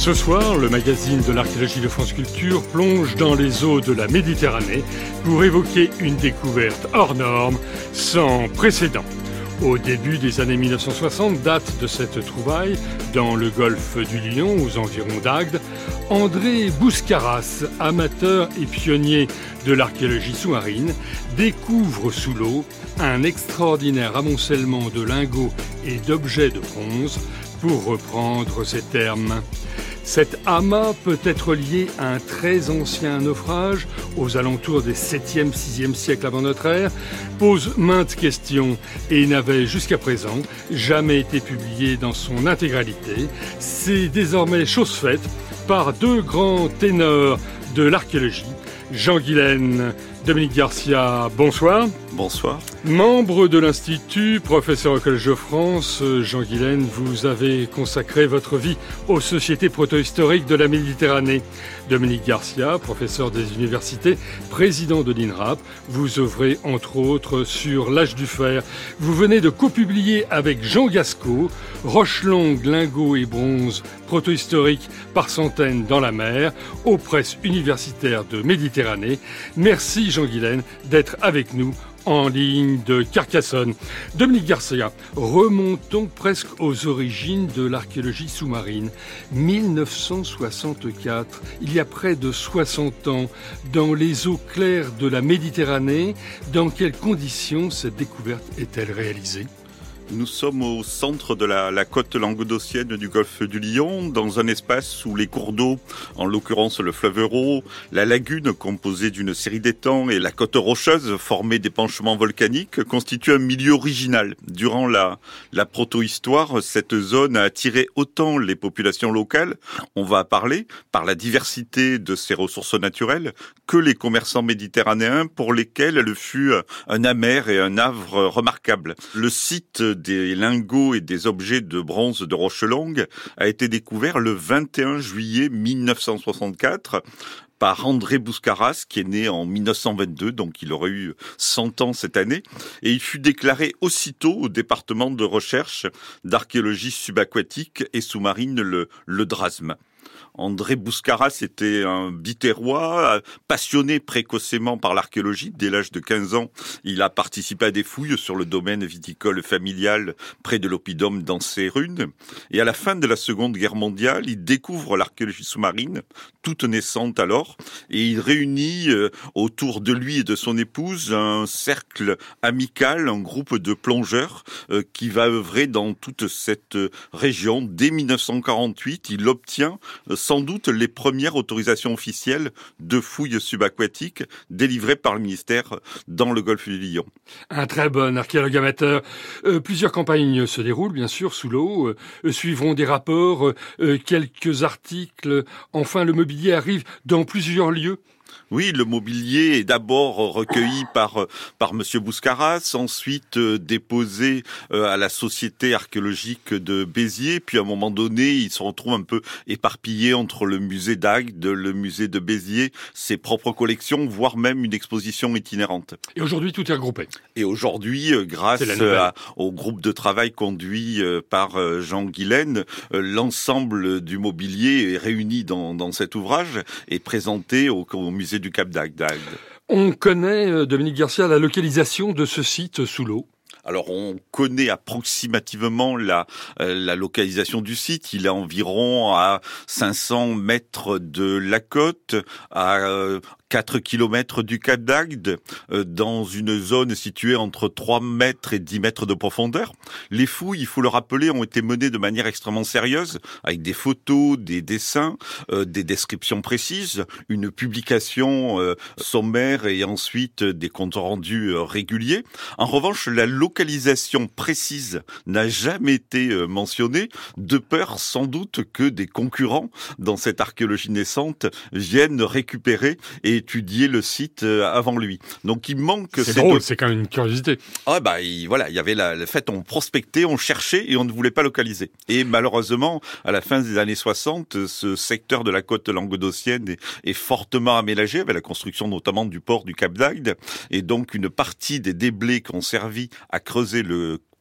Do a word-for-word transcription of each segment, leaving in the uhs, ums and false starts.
Ce soir, le magazine de l'archéologie de France Culture plonge dans les eaux de la Méditerranée pour évoquer une découverte hors norme, sans précédent. Au début des années mille neuf cent soixante, date de cette trouvaille, dans le golfe du Lion, aux environs d'Agde, André Bouscaras, amateur et pionnier de l'archéologie sous-marine, découvre sous l'eau un extraordinaire amoncellement de lingots et d'objets de bronze, pour reprendre ces termes. Cet amas peut être lié à un très ancien naufrage, aux alentours des septième sixième siècle avant notre ère, pose maintes questions et n'avait jusqu'à présent jamais été publié dans son intégralité. C'est désormais chose faite par deux grands ténors de l'archéologie. Jean Guilaine, Dominique Garcia, bonsoir. Bonsoir. Membre de l'Institut, professeur au Collège de France, Jean Guilaine, vous avez consacré votre vie aux sociétés protohistoriques de la Méditerranée. Dominique Garcia, professeur des universités, président de l'INRAP, vous œuvrez entre autres sur l'âge du fer. Vous venez de copublier avec Jean Gasco, Roches longues, lingots et bronze protohistoriques par centaines dans la mer, aux presses universitaires de Méditerranée. Merci Jean Guilaine d'être avec nous en ligne de Carcassonne. Dominique Garcia, remontons presque aux origines de l'archéologie sous-marine. mille neuf cent soixante-quatre, il y a près de soixante ans, dans les eaux claires de la Méditerranée, dans quelles conditions cette découverte est-elle réalisée ? Nous sommes au centre de la, la côte languedocienne du golfe du Lion, dans un espace où les cours d'eau, en l'occurrence le fleuve Euro, la lagune composée d'une série d'étangs et la côte rocheuse formée d'épanchements volcaniques constituent un milieu original. Durant la, la protohistoire, cette zone a attiré autant les populations locales, on va parler, par la diversité de ses ressources naturelles, que les commerçants méditerranéens pour lesquels elle fut un amer et un havre remarquable. Le site des lingots et des objets de bronze de Rochelongue a été découvert le vingt et un juillet mille neuf cent soixante-quatre par André Bouscaras, qui est né en mille neuf cent vingt-deux, donc il aurait eu cent ans cette année, et il fut déclaré aussitôt au département de recherche d'archéologie subaquatique et sous-marine, le, le DRASM. André Bouscaras était un biterrois, passionné précocement par l'archéologie. Dès l'âge de quinze ans, il a participé à des fouilles sur le domaine viticole familial près de l'oppidum dans Cérunes. Et à la fin de la Seconde Guerre mondiale, il découvre l'archéologie sous-marine, toute naissante alors, et il réunit autour de lui et de son épouse un cercle amical, un groupe de plongeurs qui va œuvrer dans toute cette région. Dès mille neuf cent quarante-huit, il obtient sans doute les premières autorisations officielles de fouilles subaquatiques délivrées par le ministère dans le golfe du Lion. Un très bon archéologue amateur. Euh, plusieurs campagnes se déroulent, bien sûr, sous l'eau. Euh, suivront des rapports, euh, quelques articles. Enfin, le mobilier arrive dans plusieurs lieux. Oui, le mobilier est d'abord recueilli par par Monsieur Bouscaras, ensuite euh, déposé euh, à la Société archéologique de Béziers, puis à un moment donné, il se retrouve un peu éparpillé entre le musée d'Agde, le musée de Béziers, ses propres collections, voire même une exposition itinérante. Et aujourd'hui, tout est regroupé. Et aujourd'hui, euh, grâce à, au groupe de travail conduit euh, par euh, Jean Guilaine, euh, l'ensemble du mobilier est réuni dans, dans cet ouvrage et présenté au, au musée du Cap d'Agde. On connaît, Dominique Garcia, la localisation de ce site sous l'eau. Alors, on connaît approximativement la, euh, la localisation du site. Il est environ à cinq cents mètres de la côte, à euh, quatre kilomètres du Cap d'Agde, euh, dans une zone située entre trois mètres et dix mètres de profondeur. Les fouilles, il faut le rappeler, ont été menées de manière extrêmement sérieuse, avec des photos, des dessins, euh, des descriptions précises, une publication euh, sommaire et ensuite des comptes rendus euh, réguliers. En revanche, la localisation précise n'a jamais été euh, mentionnée, de peur sans doute que des concurrents dans cette archéologie naissante viennent récupérer et étudier le site avant lui. Donc il manque... C'est drôle, c'est quand même une curiosité. Ah bah il, voilà, il y avait la, le fait on prospectait, on cherchait et on ne voulait pas localiser. Et malheureusement, à la fin des années soixante, ce secteur de la côte languedocienne est, est fortement aménagé avec la construction notamment du port du Cap d'Agde. Et donc une partie des déblais qui ont servi à creuser le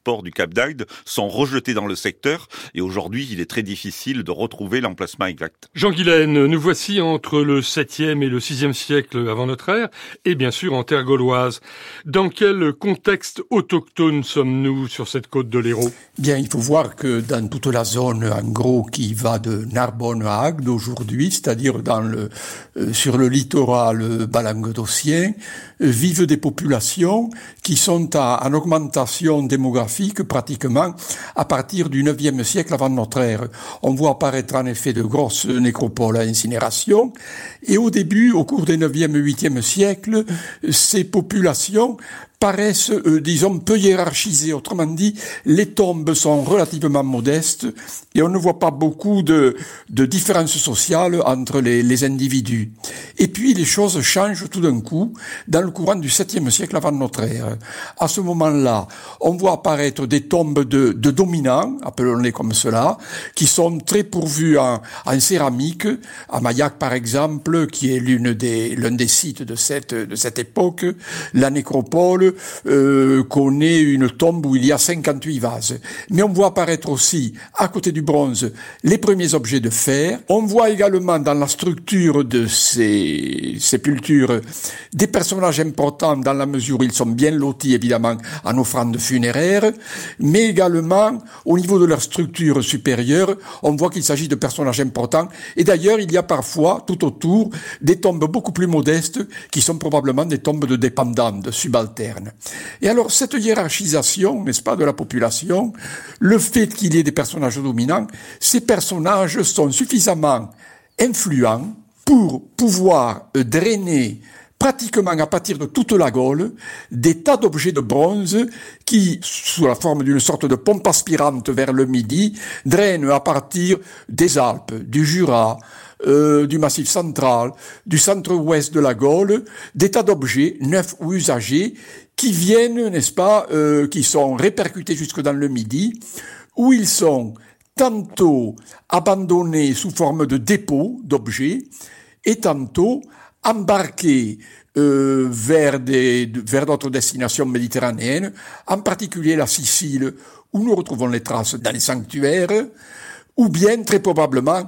port du Cap d'Agde sont rejetés dans le secteur et aujourd'hui il est très difficile de retrouver l'emplacement exact. Jean Guilaine, nous voici entre le septième et le sixième siècle avant notre ère et bien sûr en terre gauloise. Dans quel contexte autochtone sommes-nous sur cette côte de l'Hérault ? Bien, il faut voir que dans toute la zone, en gros, qui va de Narbonne à Agde aujourd'hui, c'est-à-dire dans le, euh, sur le littoral bas-languedocien, euh, vivent des populations qui sont à, en augmentation démographique pratiquement à partir du neuvième siècle avant notre ère. On voit apparaître en effet de grosses nécropoles à incinération et au début, au cours des neuvième et huitième siècles, ces populations paraissent, euh, disons, peu hiérarchisées. Autrement dit, les tombes sont relativement modestes et on ne voit pas beaucoup de, de différences sociales entre les, les individus. Et puis, les choses changent tout d'un coup dans le courant du septième siècle avant notre ère. À ce moment-là, on voit apparaître des tombes de, de dominants, appelons-les comme cela, qui sont très pourvues en, en céramique. À Mayac, par exemple, qui est l'une des, l'un des sites de cette, de cette époque, la nécropole, Euh, connaît une tombe où il y a cinquante-huit vases. Mais on voit apparaître aussi, à côté du bronze, les premiers objets de fer. On voit également dans la structure de ces sépultures des personnages importants dans la mesure où ils sont bien lotis, évidemment, en offrandes funéraires, mais également, au niveau de leur structure supérieure, on voit qu'il s'agit de personnages importants. Et d'ailleurs, il y a parfois, tout autour, des tombes beaucoup plus modestes qui sont probablement des tombes de dépendants, de subalternes. Et alors, cette hiérarchisation, n'est-ce pas, de la population, le fait qu'il y ait des personnages dominants, ces personnages sont suffisamment influents pour pouvoir drainer pratiquement à partir de toute la Gaule, des tas d'objets de bronze qui, sous la forme d'une sorte de pompe aspirante vers le midi, drainent à partir des Alpes, du Jura, Euh, du Massif central, du centre-ouest de la Gaule, des tas d'objets neufs ou usagés qui viennent, n'est-ce pas, euh, qui sont répercutés jusque dans le Midi, où ils sont tantôt abandonnés sous forme de dépôts d'objets et tantôt embarqués euh, vers des, vers d'autres destinations méditerranéennes, en particulier la Sicile, où nous retrouvons les traces dans les sanctuaires, ou bien, très probablement,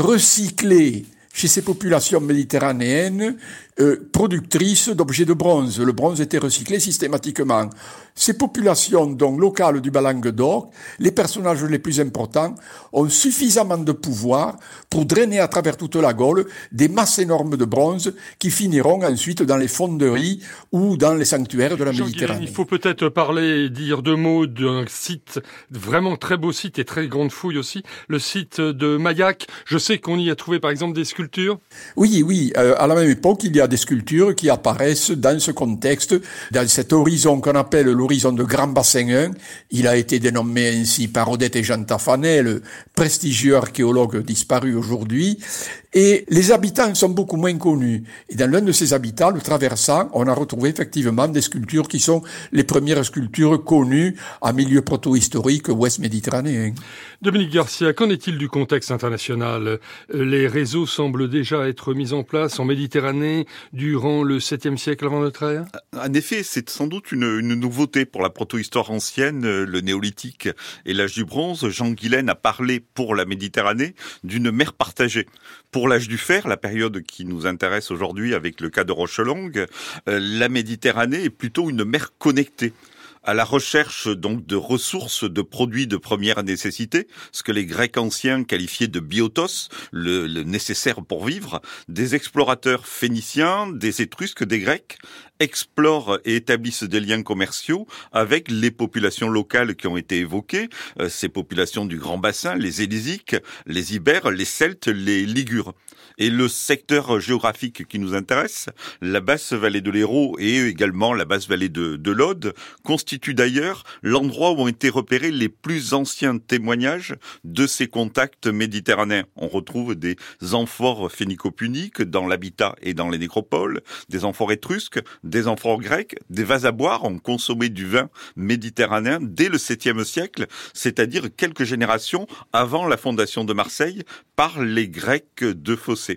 recycler chez ces populations méditerranéennes euh, productrices d'objets de bronze. Le bronze était recyclé systématiquement. Ces populations donc locales du Bas-Languedoc, les personnages les plus importants, ont suffisamment de pouvoir pour drainer à travers toute la Gaule des masses énormes de bronze qui finiront ensuite dans les fonderies ou dans les sanctuaires de la Jean Méditerranée. Guilaine, il faut peut-être parler, dire deux mots d'un site, vraiment très beau site et très grande fouille aussi, le site de Mayac. Je sais qu'on y a trouvé par exemple des sculptures. Oui, oui, euh, à la même époque, il y a des sculptures qui apparaissent dans ce contexte, dans cet horizon qu'on appelle l'horizon de Grand Bassin un. Il a été dénommé ainsi par Odette et Jean Taffanet, le prestigieux archéologue disparu aujourd'hui. Et les habitants sont beaucoup moins connus. Et dans l'un de ces habitats, le traversant, on a retrouvé effectivement des sculptures qui sont les premières sculptures connues en milieu proto-historique ouest méditerranéen. Dominique Garcia, qu'en est-il du contexte international ? Les réseaux semblent déjà être mis en place en Méditerranée durant le septième siècle avant notre ère ? En effet, c'est sans doute une, une nouveauté pour la proto-histoire ancienne, le néolithique et l'âge du bronze. Jean Guilaine a parlé pour la Méditerranée d'une mer partagée. Pour l'âge du fer, la période qui nous intéresse aujourd'hui avec le cas de Rochelongue, euh, la Méditerranée est plutôt une mer connectée, à la recherche donc de ressources, de produits de première nécessité, ce que les Grecs anciens qualifiaient de biotos, le, le nécessaire pour vivre. Des explorateurs phéniciens, des Étrusques, des Grecs explorent et établissent des liens commerciaux avec les populations locales qui ont été évoquées, euh, ces populations du Grand Bassin, les Élysiques, les Ibères, les Celtes, les Ligures. Et le secteur géographique qui nous intéresse, la basse vallée de l'Hérault et également la basse vallée de, de l'Aude, constitue d'ailleurs l'endroit où ont été repérés les plus anciens témoignages de ces contacts méditerranéens. On retrouve des amphores phénico-puniques dans l'habitat et dans les nécropoles, des amphores étrusques, des amphores grecs, des vases à boire. On consommait du vin méditerranéen dès le septième siècle, c'est-à-dire quelques générations avant la fondation de Marseille par les Grecs de Phocée.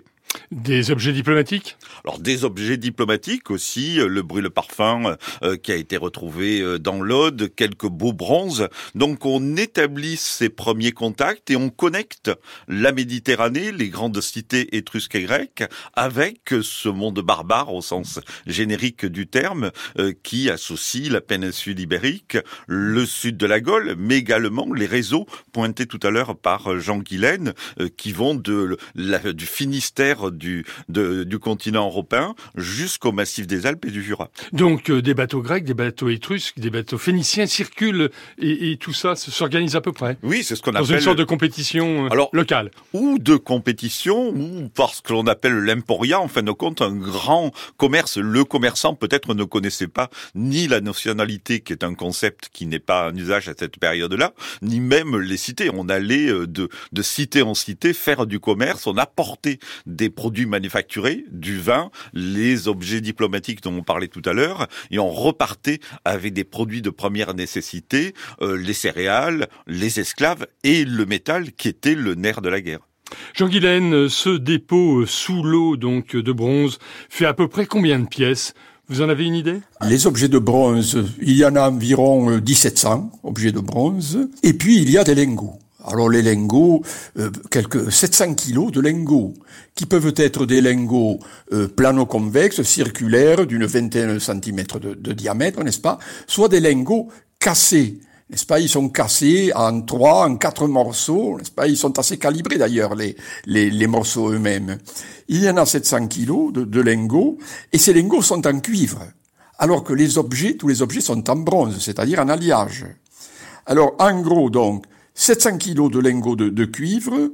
Des objets diplomatiques ? Alors des objets diplomatiques aussi, le brûle-parfum euh, qui a été retrouvé euh, dans l'Aude, quelques beaux bronzes. Donc on établit ces premiers contacts et on connecte la Méditerranée, les grandes cités étrusques et grecques, avec ce monde barbare au sens générique du terme, euh, qui associe la péninsule ibérique, le sud de la Gaule, mais également les réseaux pointés tout à l'heure par Jean Guilaine, euh, qui vont de la, du Finistère du, de, du continent européen jusqu'au massif des Alpes et du Jura. Donc euh, des bateaux grecs, des bateaux étrusques, des bateaux phéniciens circulent et, et tout ça s'organise à peu près. Oui, c'est ce qu'on dans appelle... Dans une sorte de compétition Alors, locale. Ou de compétition, ou parce que l'on appelle l'emporia, en fin de compte, un grand commerce. Le commerçant peut-être ne connaissait pas ni la nationalité, qui est un concept qui n'est pas en usage à cette période-là, ni même les cités. On allait de, de cité en cité faire du commerce, on apportait des produits manufacturés, du vin, les objets diplomatiques dont on parlait tout à l'heure, et on repartait avec des produits de première nécessité, euh, les céréales, les esclaves et le métal qui était le nerf de la guerre. Jean Guilaine, ce dépôt sous l'eau donc de bronze fait à peu près combien de pièces ? Vous en avez une idée ? Les objets de bronze, il y en a environ mille sept cents objets de bronze, et puis il y a des lingots. Alors les lingots, euh, quelques sept cents kilos de lingots, qui peuvent être des lingots euh, plano-convexes, circulaires, d'une vingtaine de centimètres de, de diamètre, n'est-ce pas ? Soit des lingots cassés, n'est-ce pas ? Ils sont cassés en trois, en quatre morceaux, n'est-ce pas ? Ils sont assez calibrés d'ailleurs, les, les, les morceaux eux-mêmes. Il y en a sept cents kilos de, de lingots, et ces lingots sont en cuivre, alors que les objets, tous les objets sont en bronze, c'est-à-dire en alliage. Alors en gros donc, sept cents kilos de lingots de, de cuivre.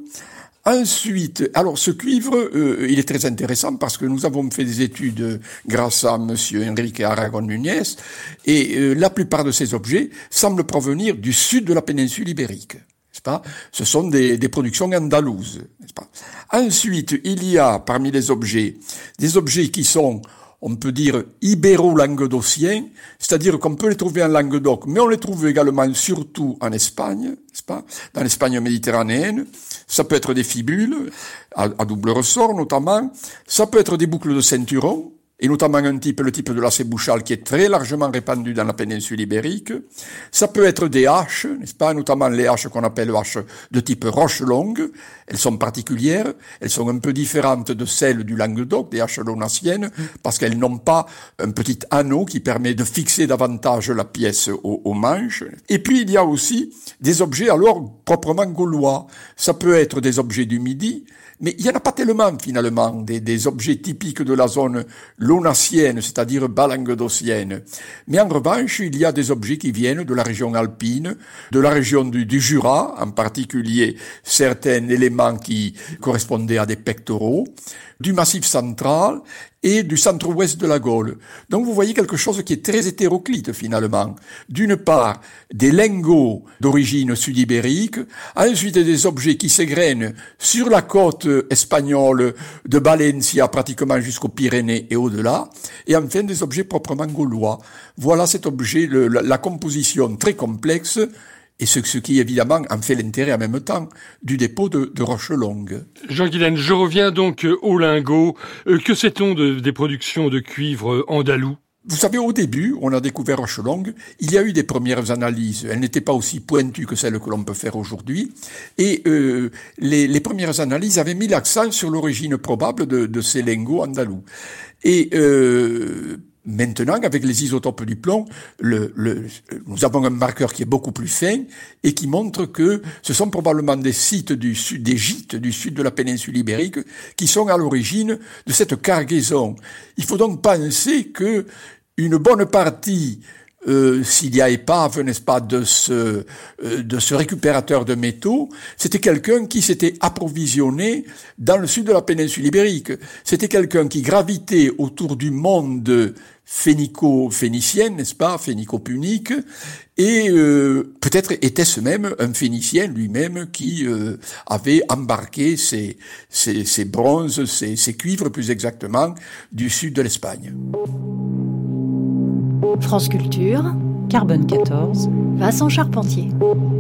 Ensuite, alors ce cuivre, euh, il est très intéressant parce que nous avons fait des études grâce à monsieur Enrique Aragon Núñez, et euh, la plupart de ces objets semblent provenir du sud de la péninsule ibérique. N'est-ce pas ? Ce sont des, des productions andalouses, n'est-ce pas ? Ensuite, il y a parmi les objets des objets qui sont, on peut dire, ibéro-languedociens, c'est-à-dire qu'on peut les trouver en Languedoc, mais on les trouve également surtout en Espagne, n'est-ce pas, dans l'Espagne méditerranéenne. Ça peut être des fibules, à, à double ressort notamment. Ça peut être des boucles de ceinturon, et notamment un type, le type de lacet bouchal, qui est très largement répandu dans la péninsule ibérique. Ça peut être des haches, n'est-ce pas, notamment les haches qu'on appelle haches de type roche longue. Elles sont particulières, elles sont un peu différentes de celles du Languedoc, des haches launassiennes, parce qu'elles n'ont pas un petit anneau qui permet de fixer davantage la pièce au, au manche. Et puis il y a aussi des objets alors proprement gaulois. Ça peut être des objets du Midi, mais il n'y en a pas tellement finalement, des, des objets typiques de la zone launassienne, c'est-à-dire bas languedocienne. Mais en revanche, il y a des objets qui viennent de la région alpine, de la région du, du Jura, en particulier certains éléments qui correspondaient à des pectoraux, du Massif central et du centre-ouest de la Gaule. Donc vous voyez quelque chose qui est très hétéroclite finalement. D'une part, des lingots d'origine sud-ibérique, ensuite des objets qui s'égrènent sur la côte espagnole de Valencia pratiquement jusqu'aux Pyrénées et au-delà, et enfin des objets proprement gaulois. Voilà cet objet, le, la, la composition très complexe, et ce, ce qui, évidemment, en fait l'intérêt en même temps du dépôt de, de Rochelongue. Jean Guilaine, je reviens donc au lingot. Euh, que sait-on de, des productions de cuivre andalou ? Vous savez, au début, on a découvert Rochelongue, il y a eu des premières analyses, elles n'étaient pas aussi pointues que celles que l'on peut faire aujourd'hui, et euh, les, les premières analyses avaient mis l'accent sur l'origine probable de, de ces lingots andalous. Et euh, maintenant, avec les isotopes du plomb, le, le, nous avons un marqueur qui est beaucoup plus fin et qui montre que ce sont probablement des sites du sud, des gîtes du sud de la péninsule ibérique qui sont à l'origine de cette cargaison. Il faut donc penser que une bonne partie Euh, s'il y a épave, n'est-ce pas, de ce euh, de ce récupérateur de métaux, c'était quelqu'un qui s'était approvisionné dans le sud de la péninsule ibérique. C'était quelqu'un qui gravitait autour du monde phénico-phénicien, n'est-ce pas, phénico-punique, et euh, peut-être était-ce même un Phénicien lui-même qui euh, avait embarqué ses, ses, ses bronzes, ses, ses cuivres plus exactement, du sud de l'Espagne. France Culture, Carbone quatorze, Vincent Charpentier.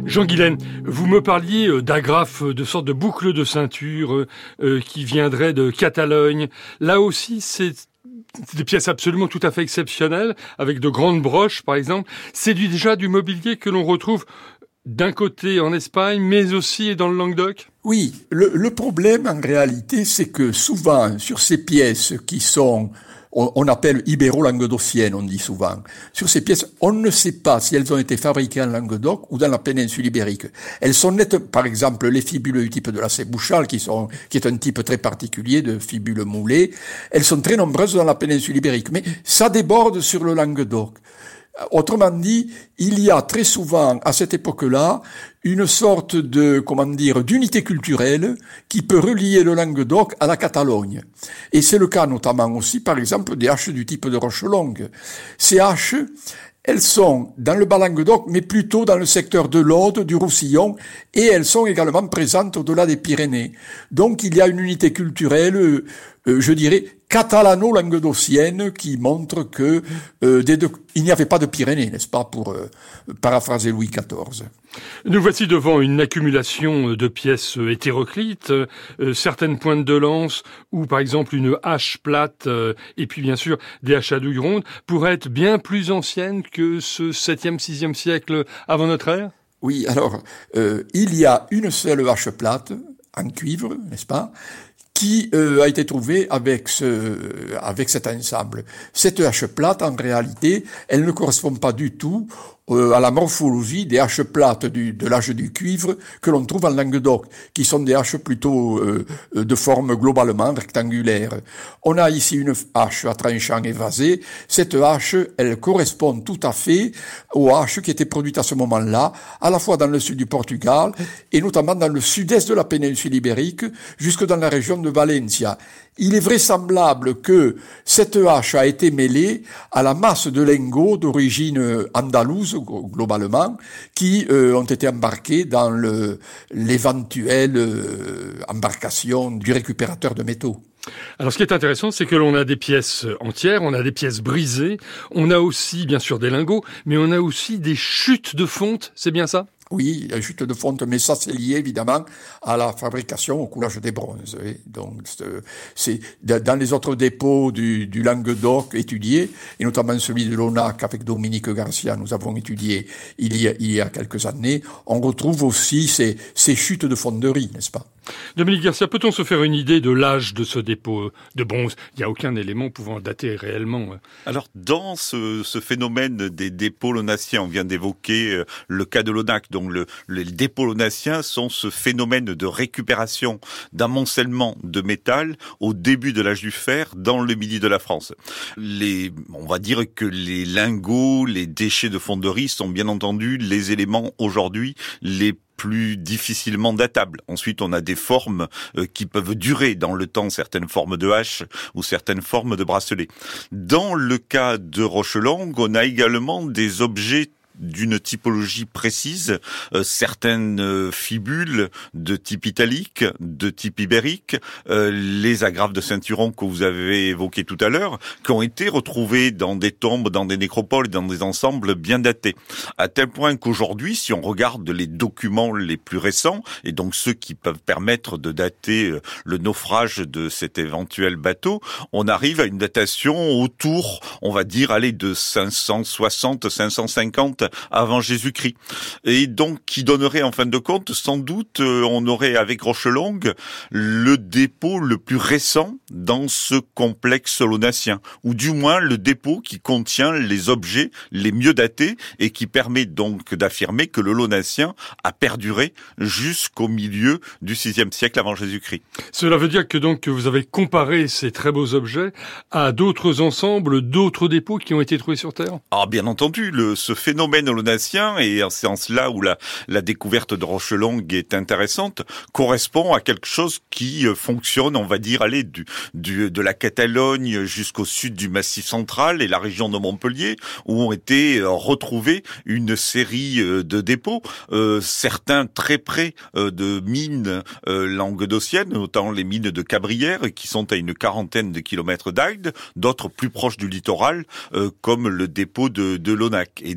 Jean Guilaine, vous me parliez d'agrafes, de sortes de boucles de ceinture euh, qui viendraient de Catalogne. Là aussi, c'est des pièces absolument tout à fait exceptionnelles, avec de grandes broches, par exemple. C'est déjà du mobilier que l'on retrouve d'un côté en Espagne, mais aussi dans le Languedoc. Oui, le, le problème en réalité, c'est que souvent, sur ces pièces qui sont... on appelle ibéro-languedociennes, on dit souvent. Sur ces pièces, on ne sait pas si elles ont été fabriquées en Languedoc ou dans la péninsule ibérique. Elles sont nettes, par exemple, les fibules du type de la Sébouchal, qui sont, qui est un type très particulier de fibules moulées. Elles sont très nombreuses dans la péninsule ibérique, mais ça déborde sur le Languedoc. Autrement dit, il y a très souvent, à cette époque-là, une sorte de, comment dire, d'unité culturelle qui peut relier le Languedoc à la Catalogne. Et c'est le cas notamment aussi, par exemple, des haches du type de Rochelongue. Ces haches, elles sont dans le Bas-Languedoc, mais plutôt dans le secteur de l'Aude, du Roussillon, et elles sont également présentes au-delà des Pyrénées. Donc il y a une unité culturelle, euh, je dirais, catalano-languedocienne, qui montre que euh, des deux, il n'y avait pas de Pyrénées, n'est-ce pas, pour euh, paraphraser Louis quatorze. Nous voici devant une accumulation de pièces hétéroclites, euh, certaines pointes de lance ou par exemple une hache plate euh, et puis bien sûr des haches à douille ronde pourraient être bien plus anciennes que ce septième, sixième siècle avant notre ère. Oui, alors euh, il y a une seule hache plate en cuivre, n'est-ce pas, qui euh, a été trouvée avec ce, avec cet ensemble. Cette hache plate, en réalité, elle ne correspond pas du tout euh, à la morphologie des haches plates du, de l'âge du cuivre que l'on trouve en Languedoc, qui sont des haches plutôt euh, de forme globalement rectangulaire. On a ici une hache à tranchant évasé. Cette hache, elle correspond tout à fait aux haches qui étaient produites à ce moment-là, à la fois dans le sud du Portugal et notamment dans le sud-est de la péninsule ibérique, jusque dans la région de Valencia. Il est vraisemblable que cette hache a été mêlée à la masse de lingots d'origine andalouse, globalement, qui euh, ont été embarqués dans le, l'éventuelle euh, embarcation du récupérateur de métaux. Alors ce qui est intéressant, c'est que l'on a des pièces entières, on a des pièces brisées, on a aussi bien sûr des lingots, mais on a aussi des chutes de fonte, c'est bien ça ? Oui, la chute de fonte, mais ça c'est lié évidemment à la fabrication, au coulage des bronzes. Oui. Donc c'est dans les autres dépôts du, du Languedoc étudiés, et notamment celui de l'Onac avec Dominique Garcia, nous avons étudié il y a, il y a quelques années, on retrouve aussi ces, ces chutes de fonderie, n'est-ce pas ? Dominique Garcia, peut-on se faire une idée de l'âge de ce dépôt de bronze ? Il n'y a aucun élément pouvant dater réellement. Alors, dans ce, ce phénomène des dépôts launaciens, on vient d'évoquer le cas de l'Onac. Donc, le, les dépôts launaciens sont ce phénomène de récupération d'amoncellement de métal au début de l'âge du fer dans le midi de la France. Les, on va dire que les lingots, les déchets de fonderie sont bien entendu les éléments aujourd'hui les plus difficilement datables. Ensuite, on a des formes euh, qui peuvent durer dans le temps, certaines formes de hache ou certaines formes de bracelets. Dans le cas de Rochelongue, on a également des objets d'une typologie précise, euh, certaines euh, fibules de type italique, de type ibérique, euh, les agrafes de ceinturon que vous avez évoquées tout à l'heure, qui ont été retrouvées dans des tombes, dans des nécropoles, dans des ensembles bien datés. À tel point qu'aujourd'hui, si on regarde les documents les plus récents, et donc ceux qui peuvent permettre de dater euh, le naufrage de cet éventuel bateau, on arrive à une datation autour, on va dire, allez, de cinq cent soixante, cinq cent cinquante avant Jésus-Christ. Et donc, qui donnerait en fin de compte, sans doute, euh, on aurait avec Rochelongue le dépôt le plus récent dans ce complexe launacien, ou du moins le dépôt qui contient les objets les mieux datés et qui permet donc d'affirmer que le launacien a perduré jusqu'au milieu du sixième siècle avant Jésus-Christ. Cela veut dire que donc vous avez comparé ces très beaux objets à d'autres ensembles, d'autres dépôts qui ont été trouvés sur Terre ? Ah, bien entendu, le, ce phénomène launacien, et c'est en cela où la, la découverte de Rochelongue est intéressante, correspond à quelque chose qui fonctionne, on va dire, allez, du, du, de la Catalogne jusqu'au sud du Massif central et la région de Montpellier, où ont été retrouvés une série de dépôts, euh, certains très près euh, de mines euh, languedociennes, notamment les mines de Cabrières, qui sont à une quarantaine de kilomètres d'Agde, d'autres plus proches du littoral, euh, comme le dépôt de, de l'Onac. Et dans ces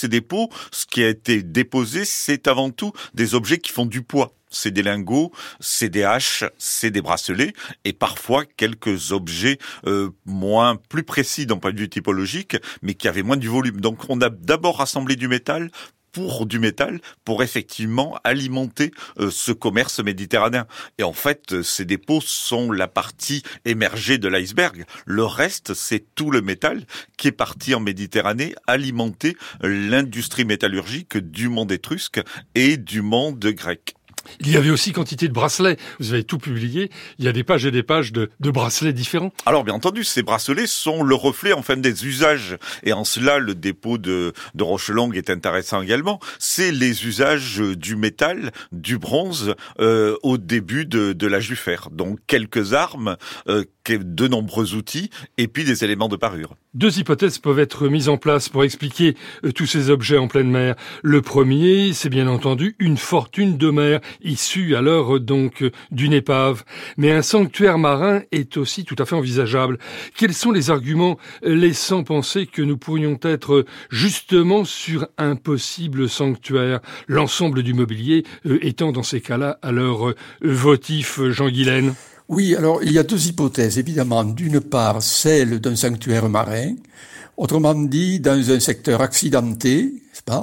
ces dépôts, ce qui a été déposé, c'est avant tout des objets qui font du poids. C'est des lingots, c'est des haches, c'est des bracelets et parfois quelques objets euh, moins plus précis d'un point de vue typologique, mais qui avaient moins du volume. Donc on a d'abord rassemblé du métal pour du métal, pour effectivement alimenter euh, ce commerce méditerranéen. Et en fait, ces dépôts sont la partie émergée de l'iceberg. Le reste, c'est tout le métal qui est parti en Méditerranée alimenter l'industrie métallurgique du monde étrusque et du monde grec. Il y avait aussi quantité de bracelets. Vous avez tout publié. Il y a des pages et des pages de, de bracelets différents. Alors, bien entendu, ces bracelets sont le reflet, enfin, des usages. Et en cela, le dépôt de, de Rochelongue est intéressant également. C'est les usages du métal, du bronze, euh, au début de, de l'âge du fer. Donc, quelques armes, euh, de nombreux outils, et puis des éléments de parure. Deux hypothèses peuvent être mises en place pour expliquer euh, tous ces objets en pleine mer. Le premier, c'est bien entendu une fortune de mer, issue alors euh, donc euh, d'une épave. Mais un sanctuaire marin est aussi tout à fait envisageable. Quels sont les arguments laissant penser que nous pourrions être euh, justement sur un possible sanctuaire, l'ensemble du mobilier euh, étant dans ces cas-là alors euh, votif, Jean Guilaine? Oui, alors il y a deux hypothèses, évidemment. D'une part, celle d'un sanctuaire marin, autrement dit, dans un secteur accidenté, n'est-ce pas,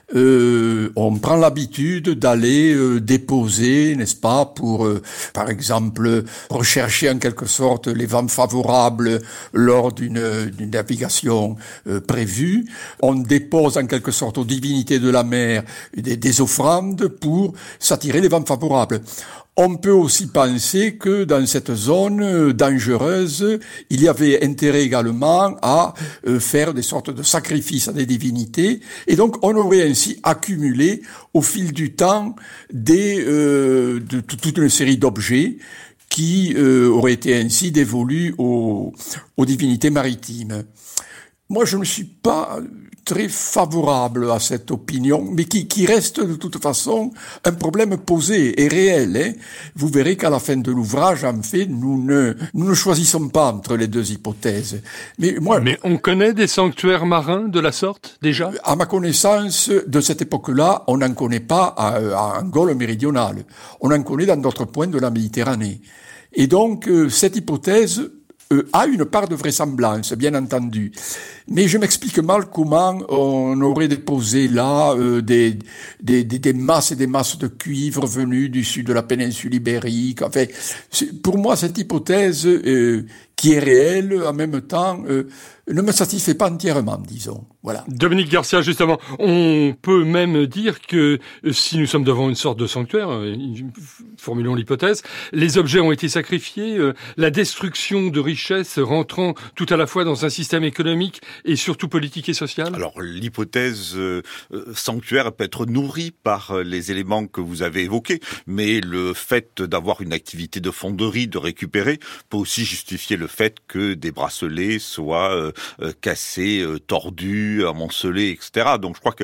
euh, on prend l'habitude d'aller euh, déposer, n'est-ce pas, pour, euh, par exemple, rechercher en quelque sorte les vents favorables lors d'une, d'une navigation euh, prévue. On dépose en quelque sorte aux divinités de la mer des, des offrandes pour s'attirer les vents favorables. On peut aussi penser que dans cette zone dangereuse, il y avait intérêt également à faire des sortes de sacrifices à des divinités, et donc on aurait ainsi accumulé au fil du temps des, euh, de, de, toute une série d'objets qui euh, auraient été ainsi dévolus aux, aux divinités maritimes. Moi, je ne suis pas très favorable à cette opinion, mais qui, qui reste de toute façon un problème posé et réel. Hein. Vous verrez qu'à la fin de l'ouvrage, en fait, nous ne, nous ne choisissons pas entre les deux hypothèses. Mais moi, mais on connaît des sanctuaires marins de la sorte, déjà? À ma connaissance, de cette époque-là, on n'en connaît pas à, à Angola méridionale. On en connaît dans d'autres points de la Méditerranée. Et donc, euh, cette hypothèse Euh, a une part de vraisemblance, bien entendu. Mais je m'explique mal comment on aurait déposé là euh, des, des, des, des masses et des masses de cuivre venues du sud de la péninsule ibérique. Enfin, pour moi, cette hypothèse, euh, qui est réelle, en même temps, euh, ne me satisfait pas entièrement, disons. Voilà. Dominique Garcia, justement, on peut même dire que si nous sommes devant une sorte de sanctuaire, formulons l'hypothèse, les objets ont été sacrifiés, la destruction de richesses rentrant tout à la fois dans un système économique et surtout politique et social. Alors l'hypothèse euh, sanctuaire peut être nourrie par les éléments que vous avez évoqués, mais le fait d'avoir une activité de fonderie, de récupérer, peut aussi justifier le fait que des bracelets soient euh, euh, cassés, euh, tordus, amoncelés, et cetera. Donc je crois que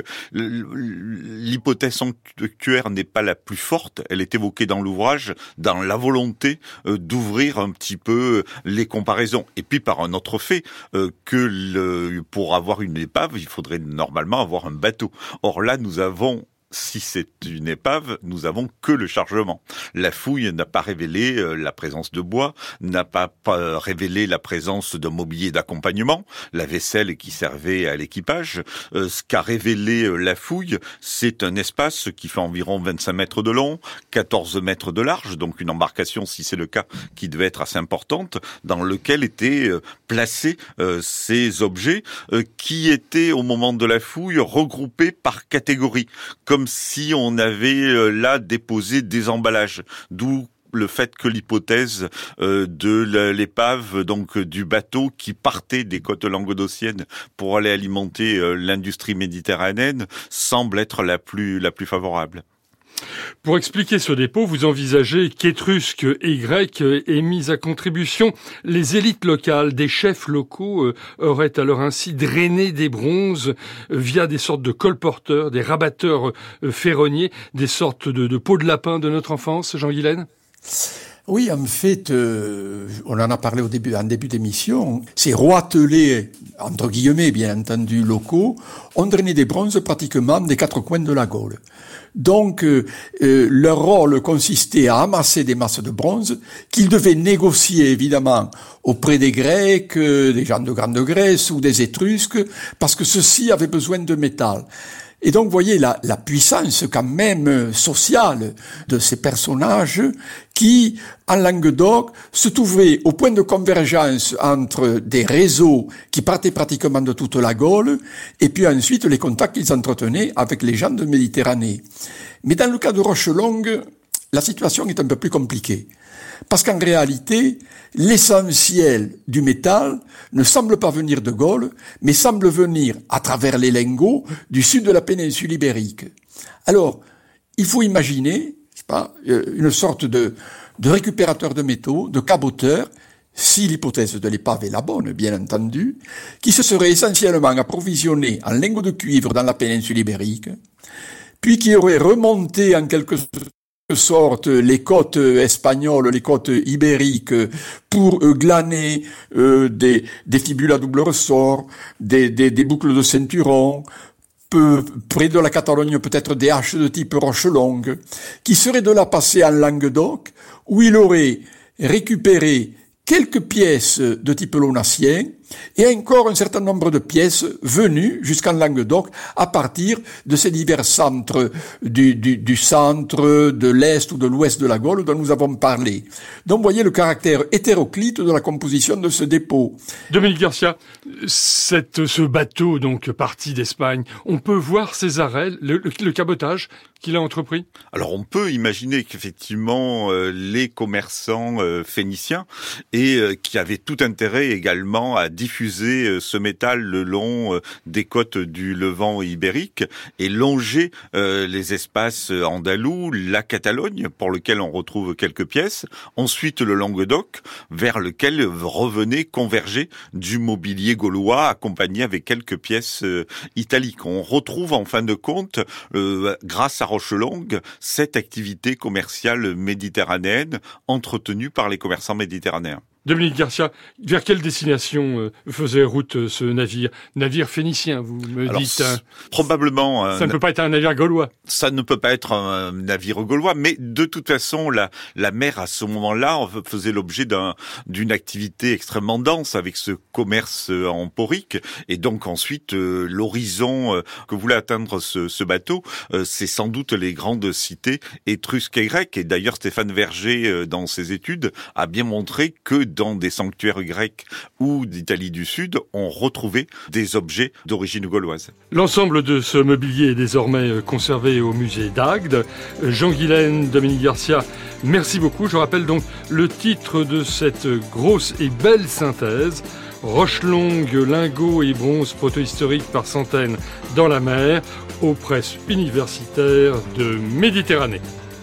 l'hypothèse sanctuaire n'est pas la plus forte. Elle est évoquée dans l'ouvrage, dans la volonté euh, d'ouvrir un petit peu les comparaisons. Et puis par un autre fait, euh, que le, pour avoir une épave, il faudrait normalement avoir un bateau. Or là, nous avons... Si c'est une épave, nous avons que le chargement. La fouille n'a pas révélé euh, la présence de bois, n'a pas, pas révélé la présence de mobilier d'accompagnement, la vaisselle qui servait à l'équipage. Euh, ce qu'a révélé euh, la fouille, c'est un espace qui fait environ vingt-cinq mètres de long, quatorze mètres de large, donc une embarcation, si c'est le cas, qui devait être assez importante, dans lequel étaient euh, placés euh, ces objets euh, qui étaient, au moment de la fouille, regroupés par catégorie, comme si on avait là déposé des emballages, d'où le fait que l'hypothèse euh, de l'épave, donc du bateau qui partait des côtes languedociennes pour aller alimenter euh, l'industrie méditerranéenne, semble être la plus la plus favorable. Pour expliquer ce dépôt, vous envisagez qu'Étrusques et Grecs aient mis à contribution les élites locales. Des chefs locaux euh, auraient alors ainsi drainé des bronzes euh, via des sortes de colporteurs, des rabatteurs euh, ferronniers, des sortes de, de peaux de lapin de notre enfance, Jean Guilaine? Oui, en fait, euh, on en a parlé au début, en début d'émission. Ces roitelets, entre guillemets, bien entendu, locaux, ont drainé des bronzes pratiquement des quatre coins de la Gaule. Donc, euh, euh, leur rôle consistait à amasser des masses de bronze qu'ils devaient négocier, évidemment, auprès des Grecs, euh, des gens de Grande Grèce ou des Étrusques, parce que ceux-ci avaient besoin de métal. Et donc, vous voyez la, la puissance quand même sociale de ces personnages qui, en Languedoc, se trouvaient au point de convergence entre des réseaux qui partaient pratiquement de toute la Gaule et puis ensuite les contacts qu'ils entretenaient avec les gens de Méditerranée. Mais dans le cas de Rochelongue, la situation est un peu plus compliquée. Parce qu'en réalité, l'essentiel du métal ne semble pas venir de Gaule, mais semble venir à travers les lingots du sud de la péninsule ibérique. Alors, il faut imaginer, c'est pas, une sorte de, de récupérateur de métaux, de caboteur, si l'hypothèse de l'épave est la bonne, bien entendu, qui se serait essentiellement approvisionné en lingots de cuivre dans la péninsule ibérique, puis qui aurait remonté en quelque sorte les côtes espagnoles, les côtes ibériques, pour euh, glaner euh, des, des fibules à double ressort, des, des, des boucles de ceinturon, peu, près de la Catalogne peut-être des haches de type Rochelongue, qui seraient de là passées en Languedoc, où il aurait récupéré quelques pièces de type launacien et encore un certain nombre de pièces venues jusqu'en Languedoc à partir de ces divers centres du, du, du centre, de l'est ou de l'ouest de la Gaule dont nous avons parlé. Donc vous voyez le caractère hétéroclite de la composition de ce dépôt. Dominique Garcia, cette, ce bateau donc parti d'Espagne, on peut voir ses arrêts, le, le, le cabotage qu'il a entrepris? Alors on peut imaginer qu'effectivement euh, les commerçants euh, phéniciens et euh, qui avaient tout intérêt également à diffuser euh, ce métal le long euh, des côtes du Levant ibérique et longer euh, les espaces andalous, la Catalogne pour lequel on retrouve quelques pièces, ensuite le Languedoc vers lequel revenait converger du mobilier gaulois accompagné avec quelques pièces euh, italiques. On retrouve en fin de compte euh, grâce à Rochelongue cette activité commerciale méditerranéenne entretenue par les commerçants méditerranéens. Dominique Garcia, vers quelle destination euh, faisait route euh, ce navire? Navire phénicien, vous me Alors, dites. Hein. Probablement. Ça euh, ne peut pas être un navire gaulois. Ça ne peut pas être un navire gaulois, mais de toute façon, la, la mer à ce moment-là faisait l'objet d'un, d'une activité extrêmement dense avec ce commerce emporique. Et donc ensuite, euh, l'horizon euh, que voulait atteindre ce, ce bateau, euh, c'est sans doute les grandes cités étrusques et grecques. Et d'ailleurs, Stéphane Verger, euh, dans ses études, a bien montré que dans des sanctuaires grecs ou d'Italie du Sud, on retrouvait des objets d'origine gauloise. L'ensemble de ce mobilier est désormais conservé au musée d'Agde. Jean Guilaine, Dominique Garcia, merci beaucoup. Je rappelle donc le titre de cette grosse et belle synthèse. Rochelongue, lingots et bronzes protohistoriques par centaines dans la mer, aux presses universitaires de Méditerranée.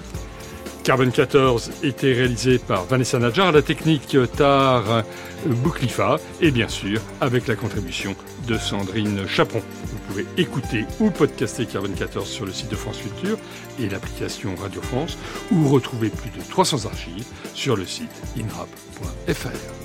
Carbone quatorze était réalisé par Vanessa Nadjar, à la technique Tahar Bouklifa et bien sûr avec la contribution de Sandrine Chaperon. Vous pouvez écouter ou podcaster Carbone quatorze sur le site de France Culture et l'application Radio France ou retrouver plus de trois cents archives sur le site inrap point f r.